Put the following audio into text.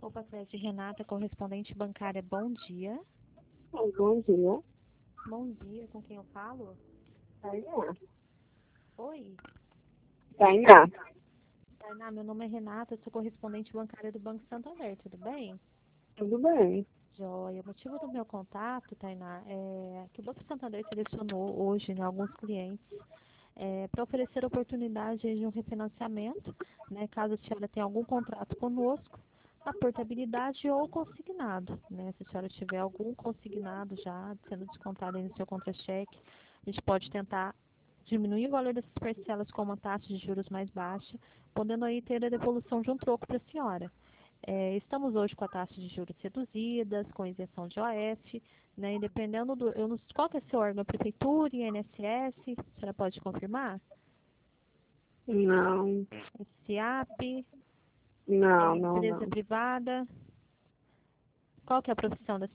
Opa, Clédia, Renata, correspondente bancária, bom dia. Bom dia. Bom dia, com quem eu falo? Tainá. Oi, Tainá. Tainá, meu nome é Renata, eu sou correspondente bancária do Banco Santander, tudo bem? Tudo bem? Joia, o motivo do meu contato, Tainá, é que o Banco Santander selecionou hoje, né, alguns clientes para oferecer oportunidade aí de um refinanciamento, né, caso a senhora tenha algum contrato conosco, a portabilidade ou consignado, né, se a senhora tiver algum consignado já sendo descontado aí no seu contra-cheque, a gente pode tentar diminuir o valor dessas parcelas com uma taxa de juros mais baixa, podendo aí ter a devolução de um troco para a senhora. Estamos hoje com a taxa de juros reduzidas, com isenção de OF, né? E dependendo do. Eu não, qual que é seu órgão? Prefeitura, INSS? A senhora pode confirmar? Não, SIAP, não, não, empresa não. privada? Qual que é a profissão da